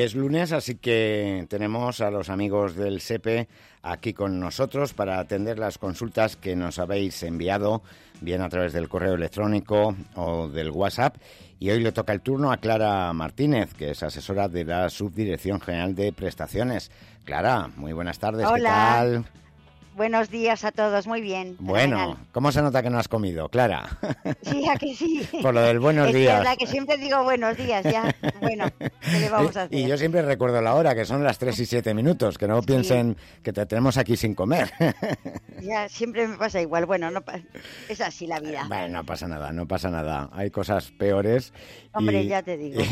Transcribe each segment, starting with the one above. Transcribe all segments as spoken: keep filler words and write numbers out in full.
es lunes, así que tenemos a los amigos del SEPE aquí con nosotros para atender las consultas que nos habéis enviado, bien a través del correo electrónico o del WhatsApp. Y hoy le toca el turno a Clara Martínez, que es asesora de la Subdirección General de Prestaciones. Clara, muy buenas tardes. Hola. ¿Qué tal? Buenos días a todos, muy bien. Bueno, fenomenal. ¿cómo se nota que no has comido, Clara? Sí, a que sí. Por lo del buenos es días. Es verdad que siempre digo buenos días, ya. Bueno, ¿qué le vamos a hacer? Y yo siempre recuerdo la hora, que son las tres y siete minutos, que no piensen sí. que te tenemos aquí sin comer. Ya, siempre me pasa igual. Bueno, no pa- es así la vida. Bueno, no pasa nada, no pasa nada. Hay cosas peores. Hombre, y... ya te digo.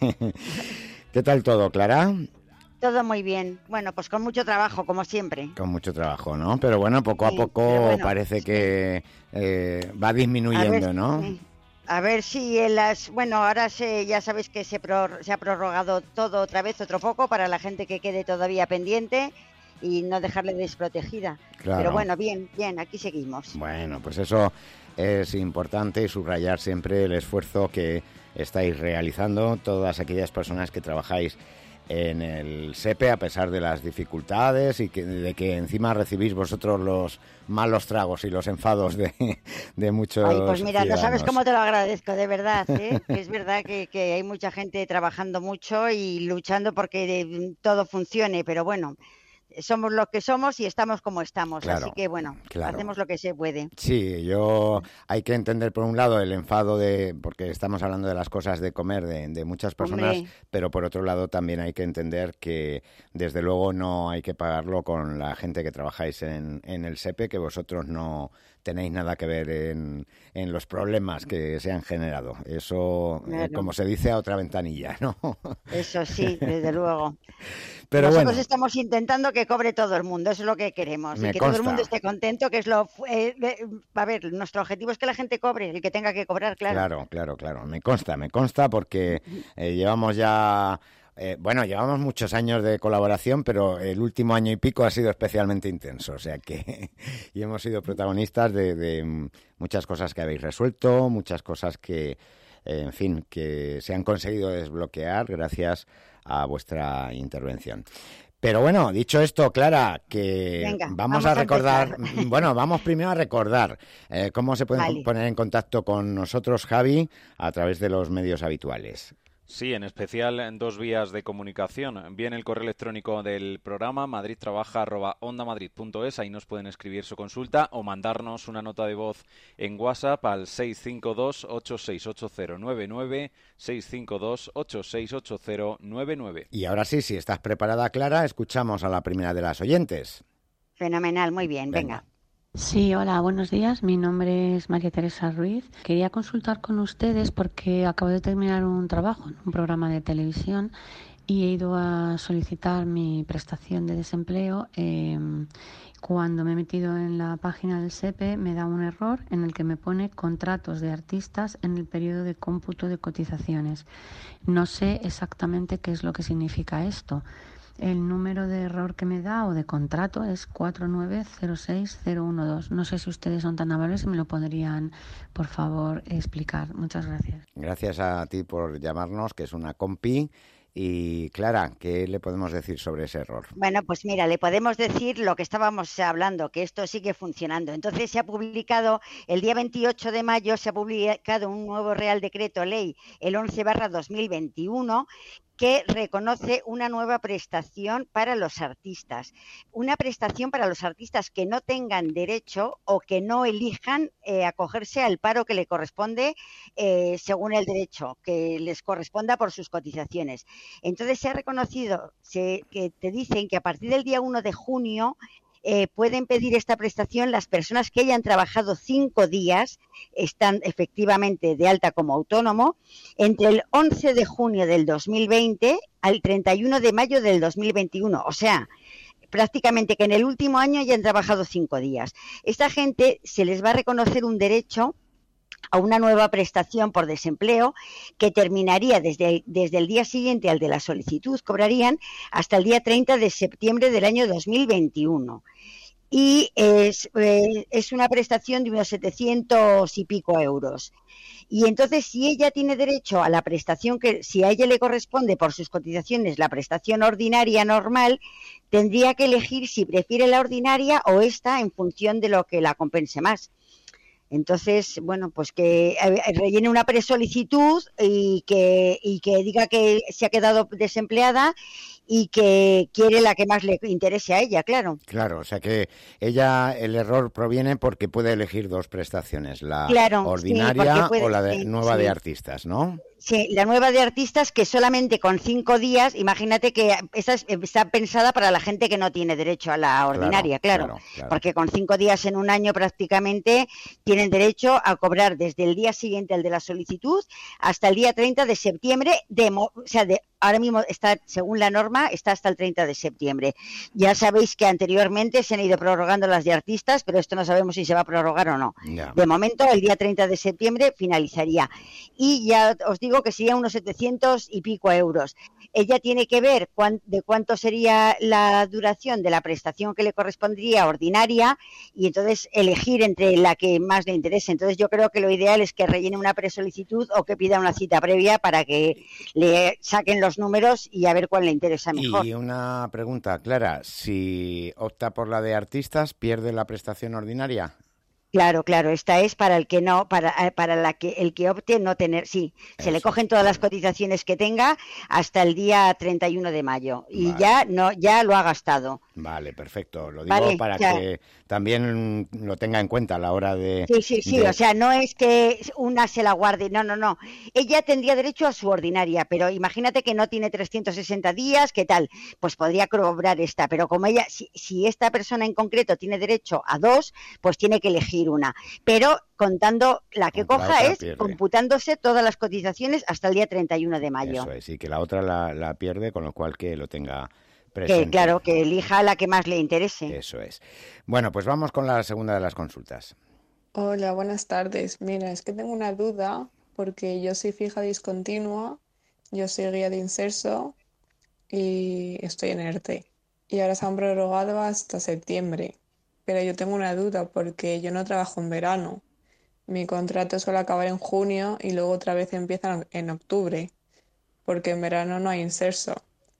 ¿Qué tal todo, Clara? Todo muy bien. Bueno, pues con mucho trabajo, como siempre. Con mucho trabajo, ¿no? Pero bueno, poco Sí, a poco bueno, parece sí. que eh, va disminuyendo, a ver, ¿no? sí. A ver si en las... Bueno, ahora se, ya sabéis que se, pror, se ha prorrogado todo otra vez, otro poco, para la gente que quede todavía pendiente y no dejarle desprotegida. Claro. Pero bueno, bien, bien, aquí seguimos. Bueno, pues eso es importante y subrayar siempre el esfuerzo que estáis realizando todas aquellas personas que trabajáis en el SEPE, a pesar de las dificultades y que, de que encima recibís vosotros los malos tragos y los enfados de, de muchos Ay, pues mira, ciudadanos. no sabes cómo te lo agradezco, de verdad, ¿eh? Que es verdad que, que hay mucha gente trabajando mucho y luchando porque de, todo funcione, pero bueno, somos lo que somos y estamos como estamos, Claro, así que bueno, claro. hacemos lo que se puede. Sí, yo hay que entender por un lado el enfado de, porque estamos hablando de las cosas de comer de, de muchas personas, Hombre. pero por otro lado también hay que entender que desde luego no hay que pagarlo con la gente que trabajáis en, en el SEPE, que vosotros no tenéis nada que ver en, en los problemas que se han generado. Eso, Claro. eh, como se dice, a otra ventanilla, ¿no? Eso sí, desde luego. Pero Nosotros bueno, estamos intentando que cobre todo el mundo, eso es lo que queremos, Me y que consta. todo el mundo esté contento, que es lo... Eh, eh, a ver, nuestro objetivo es que la gente cobre, el que tenga que cobrar, claro. Claro, claro, claro. Me consta, me consta porque eh, llevamos ya, eh, bueno, llevamos muchos años de colaboración, pero el último año y pico ha sido especialmente intenso, o sea que y hemos sido protagonistas de, de muchas cosas que habéis resuelto, muchas cosas que, eh, en fin, que se han conseguido desbloquear gracias a vuestra intervención. Pero bueno, dicho esto, Clara, que Venga, vamos, vamos a a recordar, empezar. bueno, vamos primero a recordar eh, cómo se pueden Vale. poner en contacto con nosotros, Javi, a través de los medios habituales. Sí, en especial en dos vías de comunicación. Bien el correo electrónico del programa madridtrabaja arroba ondamadrid punto es, ahí nos pueden escribir su consulta o mandarnos una nota de voz en WhatsApp al seis cinco dos, ocho seis ocho cero nueve nueve, seis cinco dos, ocho seis ocho cero nueve nueve. Y ahora sí, si estás preparada, Clara, escuchamos a la primera de las oyentes. Fenomenal, muy bien, venga. Venga. Sí, hola, buenos días. Mi nombre es María Teresa Ruiz. Quería consultar con ustedes porque acabo de terminar un trabajo en un programa de televisión y he ido a solicitar mi prestación de desempleo. Eh, cuando me he metido en la página del SEPE me da un error en el que me pone contratos de artistas en el periodo de cómputo de cotizaciones. No sé exactamente qué es lo que significa esto. El número de error que me da o de contrato es cuatro nueve cero seis cero uno dos. No sé si ustedes son tan amables y me lo podrían, por favor, explicar. Muchas gracias. Gracias a ti por llamarnos, que es una compi. Y Clara, ¿qué le podemos decir sobre ese error? Bueno, pues mira, le podemos decir lo que estábamos hablando, que esto sigue funcionando. Entonces se ha publicado, el día veintiocho de mayo, se ha publicado un nuevo Real Decreto Ley, el once barra dos mil veintiuno, que reconoce una nueva prestación para los artistas. Una prestación para los artistas que no tengan derecho o que no elijan eh, acogerse al paro que le corresponde eh, según el derecho, que les corresponda por sus cotizaciones. Entonces se ha reconocido se, que te dicen que a partir del día uno de junio Eh, pueden pedir esta prestación las personas que hayan trabajado cinco días, están efectivamente de alta como autónomo, entre el once de junio del dos mil veinte al treinta y uno de mayo del dos mil veintiuno. O sea, prácticamente que en el último año hayan trabajado cinco días. Esta gente se les va a reconocer un derecho a una nueva prestación por desempleo que terminaría desde, desde el día siguiente al de la solicitud, cobrarían hasta el día treinta de septiembre del año dos mil veintiuno. y es, eh, es una prestación de unos setecientos y pico euros. Y entonces, si ella tiene derecho a la prestación que, si a ella le corresponde por sus cotizaciones la prestación ordinaria normal, tendría que elegir si prefiere la ordinaria o esta en función de lo que la compense más. Entonces, bueno, pues que rellene una presolicitud y que, y que diga que se ha quedado desempleada y que quiere la que más le interese a ella, claro. Claro, o sea que ella, el error proviene porque puede elegir dos prestaciones, la claro, ordinaria sí, puede, o la de, sí, nueva sí. de artistas, ¿no? Sí, la nueva de artistas que solamente con cinco días, imagínate que esa está pensada para la gente que no tiene derecho a la ordinaria, claro, claro, claro, claro. Porque con cinco días en un año prácticamente tienen derecho a cobrar desde el día siguiente al de la solicitud hasta el día treinta de septiembre, de, o sea, de, ahora mismo está, según la norma, está hasta el treinta de septiembre. Ya sabéis que anteriormente se han ido prorrogando las de artistas, pero esto no sabemos si se va a prorrogar o no. Yeah. De momento, el día treinta de septiembre finalizaría. Y ya os digo que sería unos setecientos y pico euros. Ella tiene que ver cuán, de cuánto sería la duración de la prestación que le correspondería ordinaria y entonces elegir entre la que más le interese. Entonces yo creo que lo ideal es que rellene una presolicitud o que pida una cita previa para que le saquen los números y a ver cuál le interesa mejor. Y una pregunta, Clara, si opta por la de artistas, ¿pierde la prestación ordinaria? Claro, claro, esta es para el que no, para, para la que el que opte no tener, sí, se Eso, le cogen todas las cotizaciones que tenga hasta el día treinta y uno de mayo y vale. ya no, ya lo ha gastado. Vale, perfecto, lo digo vale, para ya. que también lo tenga en cuenta a la hora de... Sí, sí, sí, de... o sea, no es que una se la guarde, no, no, no, ella tendría derecho a su ordinaria, pero imagínate que no tiene trescientos sesenta días, ¿qué tal? Pues podría cobrar esta, pero como ella, si, si esta persona en concreto tiene derecho a dos, pues tiene que elegir una, pero contando la que Contra coja es pierde. computándose todas las cotizaciones hasta el día treinta y uno de mayo. Eso es, y que la otra la, la pierde, con lo cual que lo tenga presente. Que, claro, que elija la que más le interese. Eso es. Bueno, pues vamos con la segunda de las consultas. Hola, buenas tardes. Mira, es que tengo una duda porque yo soy fija discontinua, yo soy guía de inserso y estoy en ERTE. Y ahora se han prorrogado hasta septiembre. Pero yo tengo una duda porque yo no trabajo en verano. Mi contrato suele acabar en junio y luego otra vez empieza en octubre, porque en verano no hay inserso.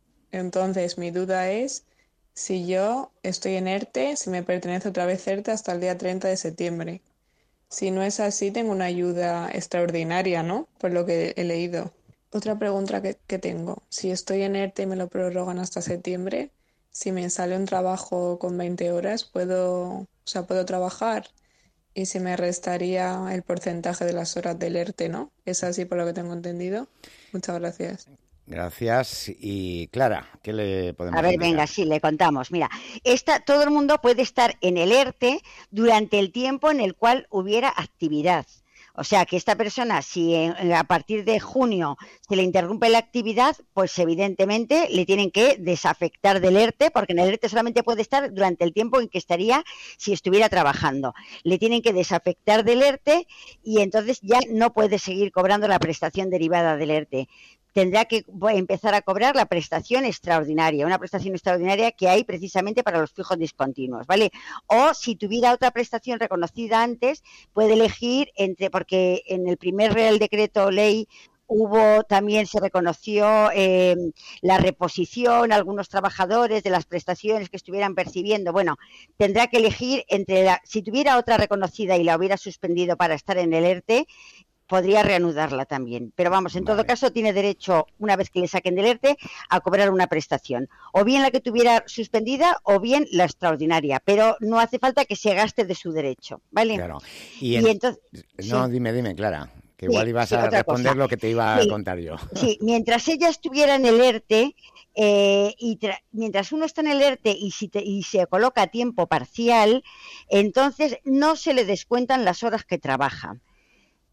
Entonces mi duda es si yo estoy en ERTE, si me pertenece otra vez ERTE hasta el día treinta de septiembre. Si no es así, tengo una ayuda extraordinaria, ¿no? Por lo que he leído. Otra pregunta que, que tengo, si estoy en ERTE y me lo prorrogan hasta septiembre, si me sale un trabajo con veinte horas, ¿puedo, o sea, puedo trabajar? Y si me restaría el porcentaje de las horas del ERTE, ¿no? ¿Es así por lo que tengo entendido? Muchas gracias. Gracias. Y Clara, ¿qué le podemos A ver, indicar? venga, sí, le contamos. Mira, esta, todo el mundo puede estar en el ERTE durante el tiempo en el cual hubiera actividad. O sea, que esta persona, si en, a partir de junio se le interrumpe la actividad, pues evidentemente le tienen que desafectar del ERTE, porque en el ERTE solamente puede estar durante el tiempo en que estaría si estuviera trabajando. Le tienen que desafectar del ERTE y entonces ya no puede seguir cobrando la prestación derivada del ERTE. Tendrá que empezar a cobrar la prestación extraordinaria, una prestación extraordinaria que hay precisamente para los fijos discontinuos, ¿vale? O si tuviera otra prestación reconocida antes, puede elegir entre, porque en el primer Real Decreto Ley hubo también, se reconoció eh, la reposición a algunos trabajadores de las prestaciones que estuvieran percibiendo. Bueno, tendrá que elegir entre, la, si tuviera otra reconocida y la hubiera suspendido para estar en el ERTE, podría reanudarla también. Pero vamos, en vale. todo caso tiene derecho, una vez que le saquen del ERTE, a cobrar una prestación. O bien la que tuviera suspendida o bien la extraordinaria. Pero no hace falta que se gaste de su derecho, ¿vale? Claro. Y, en... y entonces... No, sí. dime, dime, Clara, que igual sí, ibas sí, a responder cosa. lo que te iba sí. a contar yo. Sí, mientras ella estuviera en el ERTE, eh, y tra... mientras uno está en el ERTE y, si te... y se coloca a tiempo parcial, entonces no se le descuentan las horas que trabaja.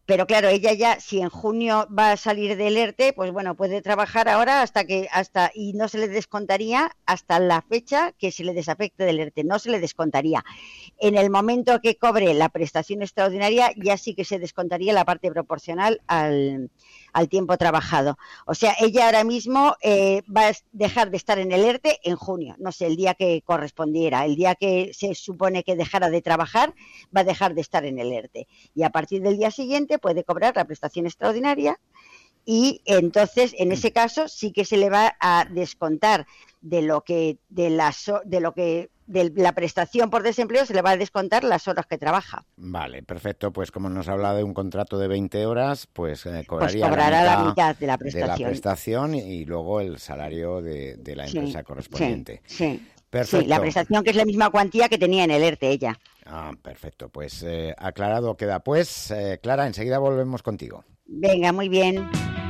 Pero claro, ella ya, si en junio va a salir del ERTE, pues bueno, puede trabajar ahora hasta que, hasta, y no se le descontaría hasta la fecha que se le desafecte del ERTE, no se le descontaría. En el momento que cobre la prestación extraordinaria, ya sí que se descontaría la parte proporcional al, al tiempo trabajado. O sea, ella ahora mismo eh, va a dejar de estar en el ERTE en junio, no sé, el día que correspondiera, el día que se supone que dejara de trabajar, va a dejar de estar en el ERTE. Y a partir del día siguiente puede cobrar la prestación extraordinaria y entonces en ese caso sí que se le va a descontar de lo que de la de lo que de la prestación por desempleo, se le va a descontar las horas que trabaja. Vale, perfecto. Pues como nos habla de un contrato de veinte horas, pues eh, cobraría pues cobrará la mitad, la mitad de la prestación, de la prestación y luego el salario de, de la empresa sí, correspondiente. Sí, sí. Perfecto. Sí, la prestación que es la misma cuantía que tenía en el ERTE ella. Ah, perfecto. Pues eh, aclarado queda. Pues, eh, Clara, enseguida volvemos contigo. Venga, muy bien.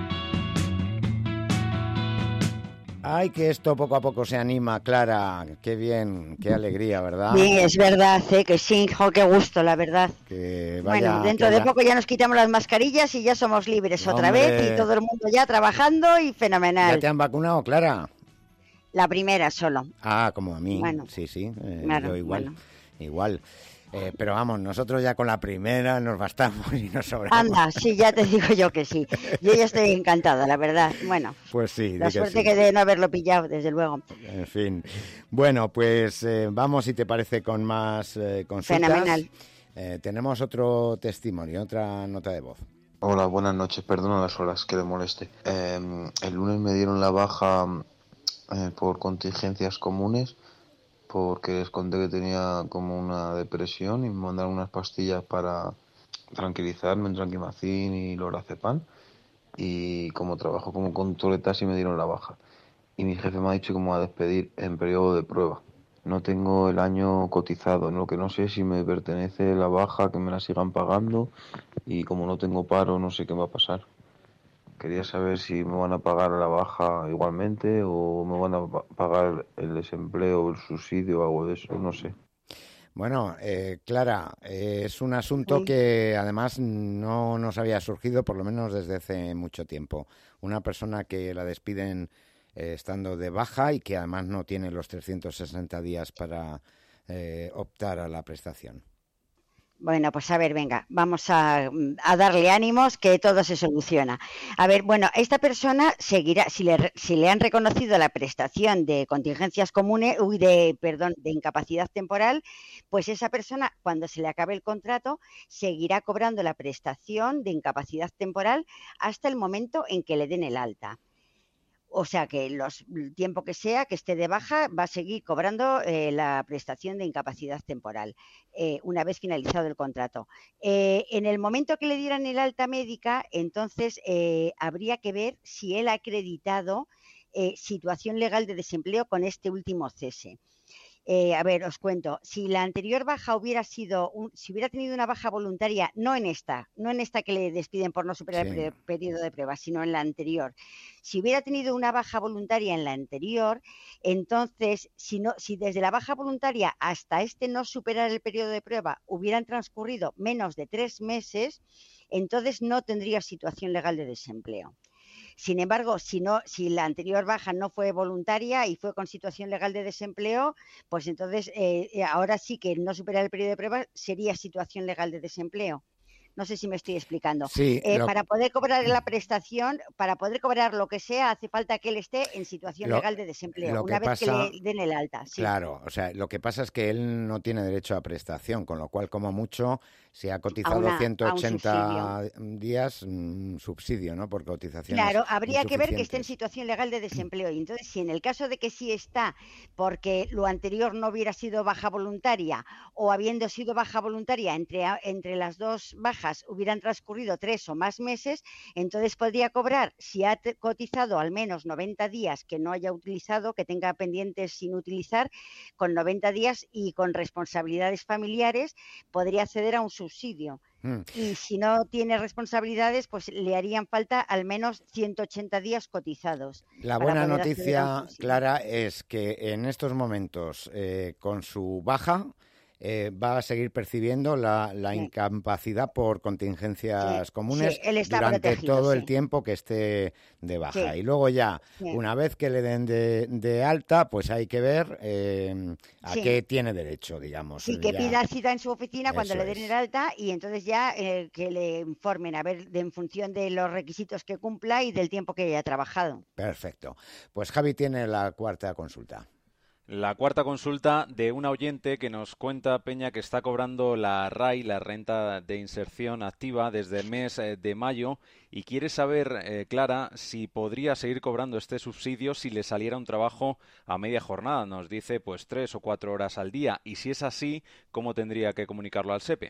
Ay, que esto poco a poco se anima, Clara. Qué bien, qué alegría, ¿verdad? Sí, es verdad, ¿eh? Que sí, jo, qué gusto, la verdad. Que vaya, bueno, dentro que de haya... poco ya nos quitamos las mascarillas y ya somos libres otra ¡Hombre! vez y todo el mundo ya trabajando y fenomenal. ¿Ya te han vacunado, Clara? La primera solo. Ah, como a mí. Bueno, sí, sí, eh, claro, yo igual, bueno. igual. Eh, pero vamos, nosotros ya con la primera nos bastamos y nos sobramos. Anda, sí, ya te digo yo que sí. Yo ya estoy encantada, la verdad. Bueno, pues sí, la que suerte sí. que de no haberlo pillado, desde luego. En fin. Bueno, pues eh, vamos, si te parece, con más eh, consultas. Fenomenal. Eh, tenemos otro testimonio, otra nota de voz. Hola, buenas noches. Perdona las horas que le moleste. Eh, el lunes me dieron la baja eh, por contingencias comunes, porque les conté que tenía como una depresión y me mandaron unas pastillas para tranquilizarme, un Tranquimacin y Lorazepam, y como trabajo como controleta sí me dieron la baja. Y mi jefe me ha dicho que me va a despedir en periodo de prueba. No tengo el año cotizado, lo que no sé si me pertenece la baja, que me la sigan pagando, y como no tengo paro no sé qué va a pasar. Quería saber si me van a pagar la baja igualmente o me van a pagar el desempleo o el subsidio o algo de eso, no sé. Bueno, eh, Clara, eh, es un asunto Sí. que además no nos había surgido, por lo menos desde hace mucho tiempo. Una persona que la despiden eh, estando de baja y que además no tiene los trescientos sesenta días para eh, optar a la prestación. Bueno, pues a ver, venga, vamos a, a darle ánimos que todo se soluciona. A ver, bueno, esta persona seguirá, si le, si le han reconocido la prestación de contingencias comunes, uy, de, perdón, de incapacidad temporal, pues esa persona, cuando se le acabe el contrato, seguirá cobrando la prestación de incapacidad temporal hasta el momento en que le den el alta. O sea que los, el tiempo que sea que esté de baja va a seguir cobrando eh, la prestación de incapacidad temporal eh, una vez finalizado el contrato. Eh, en el momento que le dieran el alta médica, entonces eh, habría que ver si él ha acreditado eh, situación legal de desempleo con este último cese. Eh, a ver, os cuento, si la anterior baja hubiera sido, un, si hubiera tenido una baja voluntaria, no en esta, no en esta que le despiden por no superar sí. el pre- periodo de prueba, sino en la anterior. Si hubiera tenido una baja voluntaria en la anterior, entonces, si, no, si desde la baja voluntaria hasta este no superar el periodo de prueba hubieran transcurrido menos de tres meses, entonces no tendría situación legal de desempleo. Sin embargo, si, no, si la anterior baja no fue voluntaria y fue con situación legal de desempleo, pues entonces eh, ahora sí que no superar el periodo de prueba sería situación legal de desempleo. No sé si me estoy explicando. Sí, eh, lo... Para poder cobrar la prestación, para poder cobrar lo que sea, hace falta que él esté en situación lo, legal de desempleo, una que vez pasa, que le den el alta. Sí. Claro, o sea, lo que pasa es que él no tiene derecho a prestación, con lo cual, como mucho, si ha cotizado una, ciento ochenta días, un subsidio, ¿no? Por cotización. Claro, habría que ver que esté en situación legal de desempleo. Y entonces, si en el caso de que sí está, porque lo anterior no hubiera sido baja voluntaria, o habiendo sido baja voluntaria entre, entre las dos bajas hubieran transcurrido tres o más meses, entonces podría cobrar, si ha cotizado al menos noventa días que no haya utilizado, que tenga pendientes sin utilizar, con noventa días y con responsabilidades familiares, podría acceder a un subsidio. Mm. Y si no tiene responsabilidades, pues le harían falta al menos ciento ochenta días cotizados. La buena noticia, Clara, es que en estos momentos, eh, con su baja, eh, va a seguir percibiendo la, la Sí. incapacidad por contingencias Sí, comunes sí, él está durante protegido, todo sí. el tiempo que esté de baja. Sí. Y luego ya, Sí. una vez que le den de, de alta, pues hay que ver eh, a Sí. qué tiene derecho, digamos. Sí, que ya. pida cita en su oficina cuando Eso le den es. el alta y entonces ya eh, que le informen, a ver, de, en función de los requisitos que cumpla y del tiempo que haya trabajado. Perfecto. Pues Javi tiene la cuarta consulta. La cuarta consulta de una oyente que nos cuenta, Peña, que está cobrando la R A I, la renta de inserción activa, desde el mes eh, de mayo y quiere saber, eh, Clara, si podría seguir cobrando este subsidio si le saliera un trabajo a media jornada. Nos dice pues tres o cuatro horas al día y si es así, ¿cómo tendría que comunicarlo al SEPE?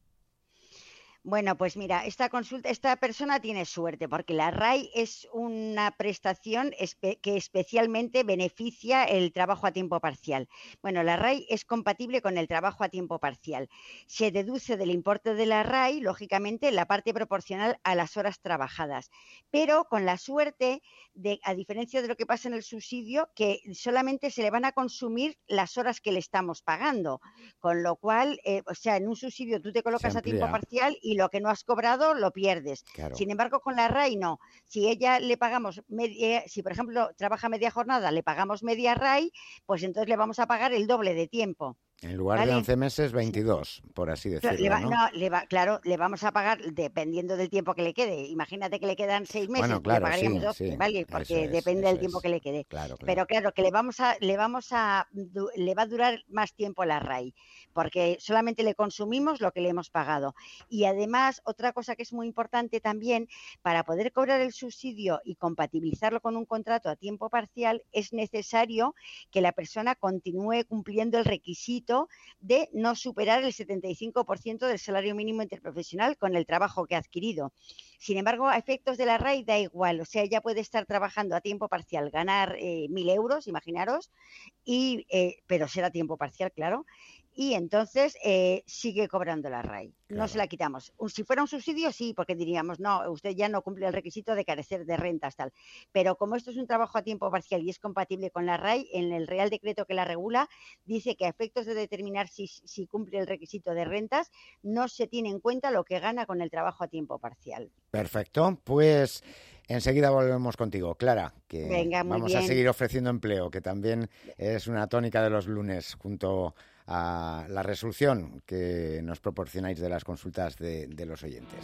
Bueno, pues mira, esta consulta, esta persona tiene suerte porque la R A I es una prestación espe- que especialmente beneficia el trabajo a tiempo parcial. Bueno, la R A I es compatible con el trabajo a tiempo parcial. Se deduce del importe de la R A I, lógicamente, la parte proporcional a las horas trabajadas, pero con la suerte de, a diferencia de lo que pasa en el subsidio, que solamente se le van a consumir las horas que le estamos pagando, con lo cual, eh, o sea, en un subsidio tú te colocas a tiempo amplía. parcial y lo que no has cobrado lo pierdes. Claro. Sin embargo, con la R A I no. Si ella le pagamos, media, si por ejemplo trabaja media jornada, le pagamos media R A I, pues entonces le vamos a pagar el doble de tiempo. En lugar ¿Vale? de once meses, veintidós, por así Claro, decirlo, le va- ¿no? no, le va- claro, le vamos a pagar dependiendo del tiempo que le quede. Imagínate que le quedan seis meses, Bueno, pues le claro, pagaríamos sí, doce, sí, ¿vale? eso Porque es, depende eso del tiempo es. que le quede. Claro, claro. Pero claro, que le vamos a, le vamos a, du- le va a durar más tiempo la R A I, porque solamente le consumimos lo que le hemos pagado. Y además, otra cosa que es muy importante también, para poder cobrar el subsidio y compatibilizarlo con un contrato a tiempo parcial, es necesario que la persona continúe cumpliendo el requisito de no superar el setenta y cinco por ciento del salario mínimo interprofesional con el trabajo que ha adquirido. Sin embargo, a efectos de la R A I da igual, o sea, ella puede estar trabajando a tiempo parcial, ganar eh, mil euros, imaginaros, y, eh, pero ser a tiempo parcial, claro, y entonces eh, sigue cobrando la R A I. No Claro. se la quitamos. Un- Si fuera un subsidio, sí, porque diríamos, no, usted ya no cumple el requisito de carecer de rentas, tal. Pero como esto es un trabajo a tiempo parcial y es compatible con la R A I, en el Real Decreto que la regula, dice que a efectos de determinar si, si cumple el requisito de rentas, no se tiene en cuenta lo que gana con el trabajo a tiempo parcial. Perfecto, pues enseguida volvemos contigo, Clara, que Venga, muy vamos a bien. seguir ofreciendo empleo, que también es una tónica de los lunes, junto a la resolución que nos proporcionáis de las consultas de, de los oyentes.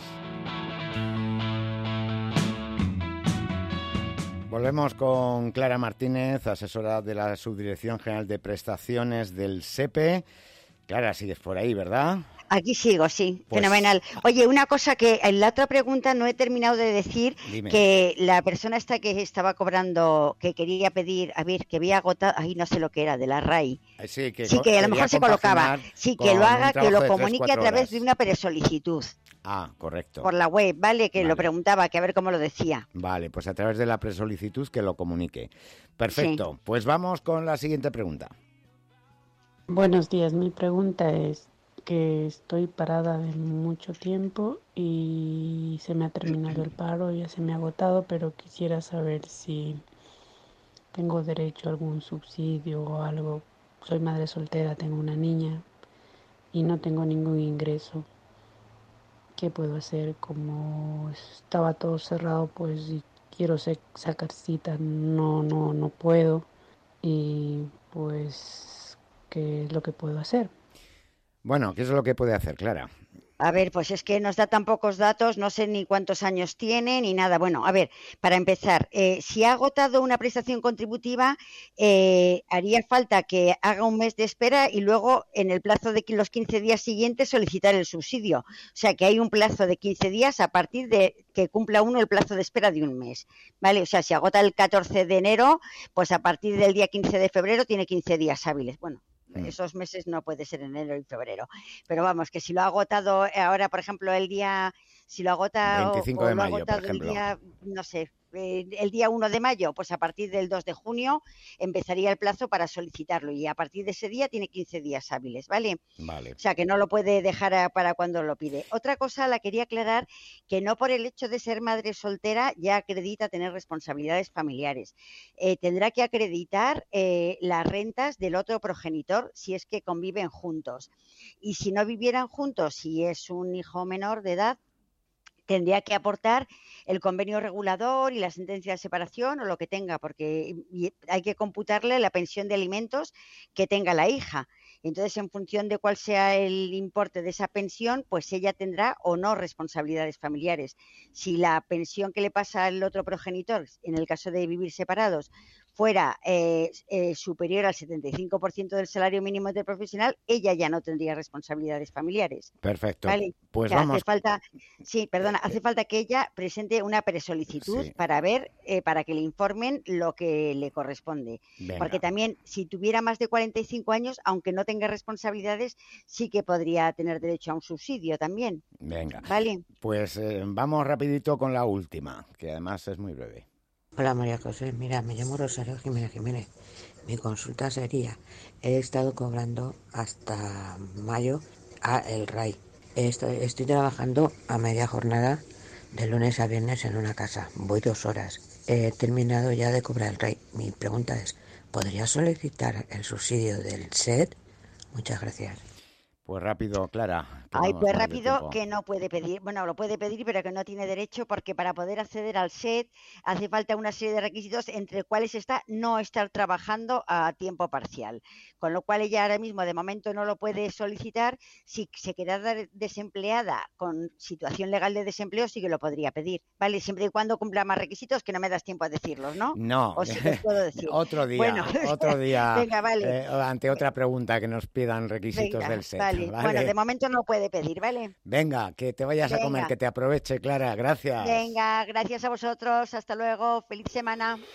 Volvemos con Clara Martínez, asesora de la Subdirección General de Prestaciones del SEPE. Clara, sigues por ahí, ¿verdad? Aquí sigo, sí, Pues- fenomenal. Oye, una cosa que en la otra pregunta no he terminado de decir, Dime. que la persona esta que estaba cobrando, que quería pedir, a ver, que había agotado, ahí no sé lo que era, de la R A I. Eh, Sí, que, Sí, co- que a lo quería mejor se colocaba. compaginar Sí, con que lo un haga, que trabajo lo de tres, comunique a cuatro través horas. de una presolicitud Ah, correcto. por la web, ¿vale? Que Vale. lo preguntaba, que a ver cómo lo decía. Vale, pues a través de la presolicitud que lo comunique. Perfecto, pues vamos con la siguiente pregunta. Buenos días, mi pregunta es que estoy parada de mucho tiempo y se me ha terminado el paro, ya se me ha agotado, pero quisiera saber si tengo derecho a algún subsidio o algo. Soy madre soltera, tengo una niña y no tengo ningún ingreso. ¿Qué puedo hacer? Como estaba todo cerrado, pues y quiero se- sacar cita, no, no, no puedo. Y pues, ¿qué es lo que puedo hacer? Bueno, ¿qué es lo que puede hacer, Clara? A ver, pues es que nos da tan pocos datos, no sé ni cuántos años tiene ni nada. Bueno, a ver, para empezar, eh, si ha agotado una prestación contributiva, eh, haría falta que haga un mes de espera y luego en el plazo de los quince días siguientes solicitar el subsidio. O sea que hay un plazo de quince días a partir de que cumpla uno el plazo de espera de un mes. ¿Vale? O sea, si agota el catorce de enero, pues a partir del día quince de febrero tiene quince días hábiles. Bueno. Esos meses no puede ser enero y febrero. Pero vamos, que si lo ha agotado ahora, por ejemplo, el día Si lo agota veinticinco o, o de lo ha mayo, agotado por el ejemplo. día, no sé, eh, el día uno de mayo, pues a partir del dos de junio empezaría el plazo para solicitarlo y a partir de ese día tiene quince días hábiles, ¿vale? Vale. O sea, que no lo puede dejar a, para cuando lo pide. Otra cosa, la quería aclarar, que no por el hecho de ser madre soltera ya acredita tener responsabilidades familiares. Eh, tendrá que acreditar eh, las rentas del otro progenitor si es que conviven juntos. Y si no vivieran juntos, si es un hijo menor de edad, tendría que aportar el convenio regulador y la sentencia de separación o lo que tenga, porque hay que computarle la pensión de alimentos que tenga la hija. Entonces, en función de cuál sea el importe de esa pensión, pues ella tendrá o no responsabilidades familiares. Si la pensión que le pasa al otro progenitor, en el caso de vivir separados, fuera eh, eh, superior al setenta y cinco por ciento del salario mínimo interprofesional, ella ya no tendría responsabilidades familiares. Perfecto. ¿Vale? Pues o sea, vamos. Hace falta, sí, perdona, hace falta que ella presente una presolicitud Sí. para ver, eh, para que le informen lo que le corresponde. Venga. Porque también, si tuviera más de cuarenta y cinco años, aunque no tenga responsabilidades, sí que podría tener derecho a un subsidio también. Venga. ¿Vale? Pues eh, vamos rapidito con la última, que además es muy breve. Hola María José, mira, me llamo Rosario Jiménez Jiménez. Mi consulta sería, he estado cobrando hasta mayo a el R A I. Estoy, estoy trabajando a media jornada de lunes a viernes en una casa. Voy dos horas. He terminado ya de cobrar el R A I. Mi pregunta es, ¿podría solicitar el subsidio del S E D? Muchas gracias. Pues rápido, Clara. Ay, vamos pues mal de rápido tiempo. que no puede pedir. Bueno, lo puede pedir, pero que no tiene derecho porque para poder acceder al S E D hace falta una serie de requisitos, entre cuales está no estar trabajando a tiempo parcial. Con lo cual ella ahora mismo de momento no lo puede solicitar. Si se queda desempleada con situación legal de desempleo, sí que lo podría pedir. Vale, siempre y cuando cumpla más requisitos, que no me das tiempo a decirlos, ¿no? No, O sí los puedo decir. otro día, Bueno, otro día, venga, vale. eh, ante otra pregunta que nos pidan requisitos Venga, del S E D. vale. ¿vale? Bueno, de momento no puede pedir, ¿vale? Venga, que te vayas Venga. a comer, que te aproveche, Clara. Gracias. Venga, gracias a vosotros. Hasta luego. Feliz semana.